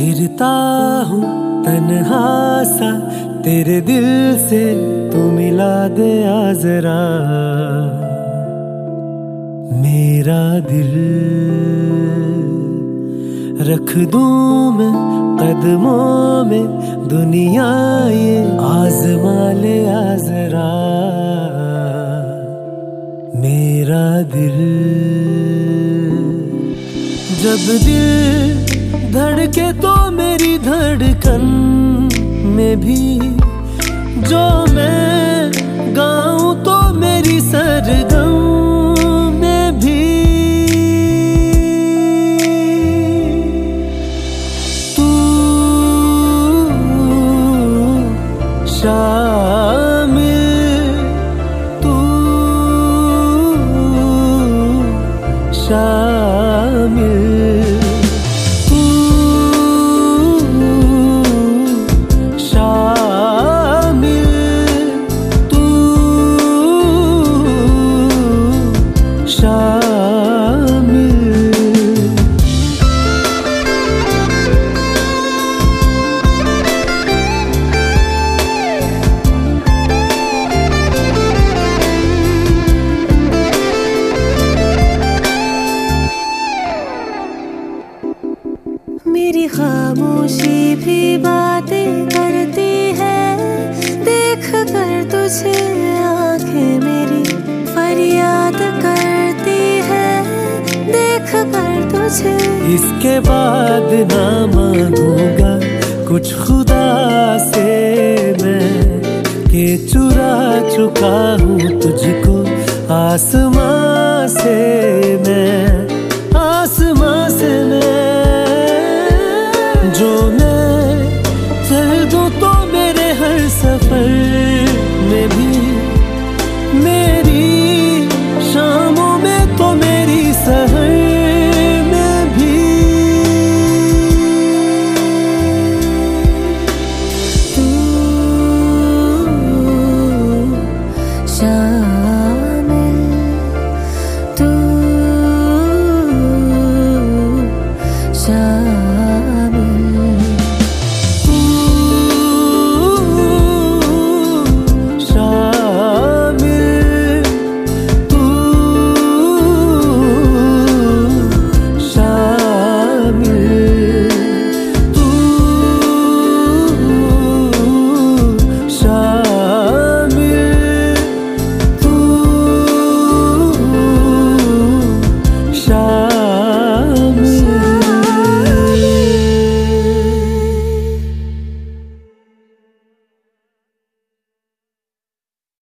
फिरता हूँ तन्हा सा तेरे दिल से, तू मिला दे आ जरा मेरा दिल। रख दूं मैं कदमों में दुनिया ये, आज़मा ले आ जरा मेरा दिल। जब दिल धड़के तो मेरी धड़कन में भी, जो मैं गाऊं तो मेरी सरगम में भी तू शामिल, तू शामिल, मेरी खामोशी भी बातें करती है, देख कर तुझे आंखें मेरी फरियाद करती है, देख कर तुझे। इसके बाद ना मांगूंगा कुछ खुदा से मैं, कि चुरा चुका हूँ तुझको आसमां से मैं।